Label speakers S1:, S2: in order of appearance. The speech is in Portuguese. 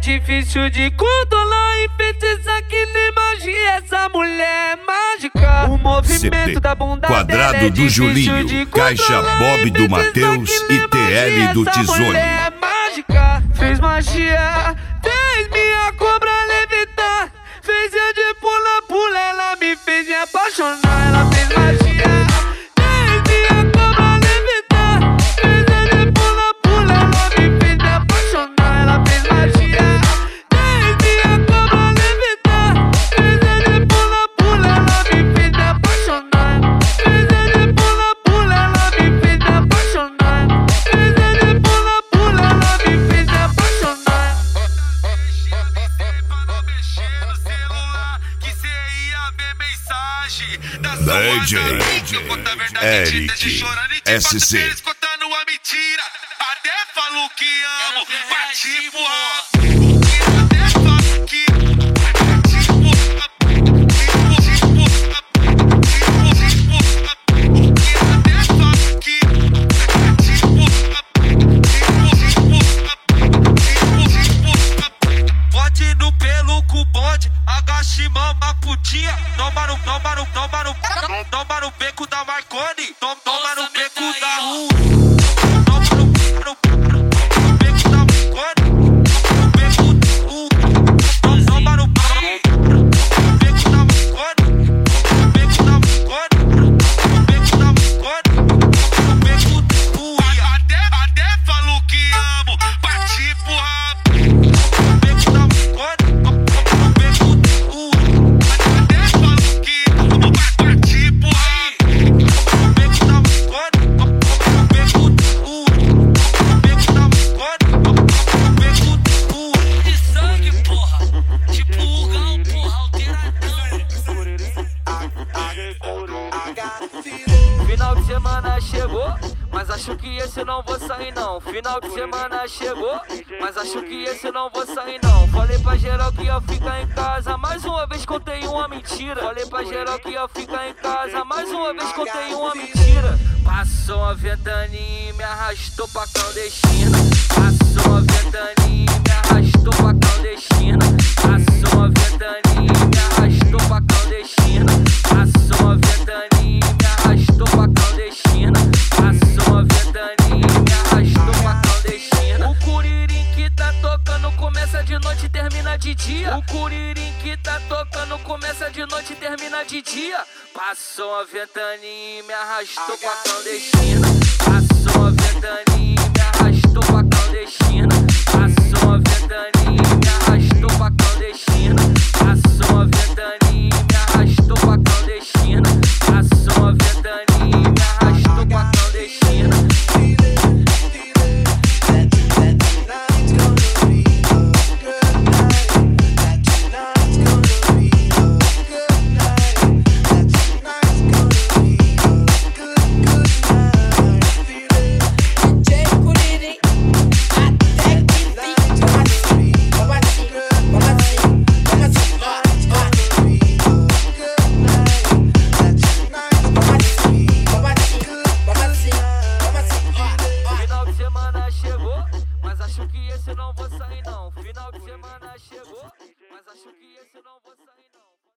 S1: difícil de controlar e feitiçar que nem magia. Essa mulher é mágica. O movimento da bunda
S2: Quadrado
S1: dela é
S2: do Julinho,
S1: de
S2: Caixa Bob do Matheus e TL do Tizone.
S1: É mágica, fez magia, fez minha cobra levitar, fez eu de pula-pula, ela me fez me apaixonar, ela fez magia, fez minha cobra levitar, fez eu de pula-pula, ela me fez me apaixonar, ela fez magia, fez minha cobra levitar, fez eu de pula-pula, ela me fez me apaixonar, fez eu de pula-pula, ela me fez me apaixonar, fez eu de pula-pula, ela me fez me apaixonar.
S2: DJ Eric SC.
S3: Escutando a mentira, até falo que amo, bati pro até falo que pode no pelo com bonde, agache mama putinha, toma no beco da Marconi, toma no beco da rua, toma no beco da Marconi, no beco da rua, toma no beco da Marconi, no beco da Marconi, no beco da Marconi, no beco da rua. Até falou que amo, bati pro rabo, no beco da Marconi, no beco da rua. Até falou que amo, bati pro rabo, no beco da Marconi, no beco da rua. No beco da Marconi, no beco da rua.
S4: De sangue, porra. Tipo o gão, porra, alteradão.
S1: Final de semana chegou, mas acho que esse não vou sair não. Final de semana chegou, mas acho que esse não vou sair não. Falei pra geral que ia ficar em casa, mais uma vez contei uma mentira. Falei pra geral que ia ficar em casa, mais uma vez contei uma mentira. Passou uma ventania e me arrastou pra clandestina. Passou uma ventania e me arrastou pra clandestina. Passou uma ventania e me arrastou pra clandestina. Passou uma ventania e me arrastou pra clandestina. Passou uma ventania e me arrastou pra clandestina. O curirim que tá tocando começa de noite e termina de dia. O curirim que tá tocando começa de noite e termina de dia. Passou uma ventania e me arrastou pra clandestina. Passou uma ventania e me arrastou pra clandestina. Passou uma ventania e me arrastou pra clandestina. Passou uma ventania e me arrastou pra clandestina. Passou uma ventania e me arrastou pra clandestina. Mas acho que esse não vou sair não. Final de semana chegou, mas acho que esse não vou sair.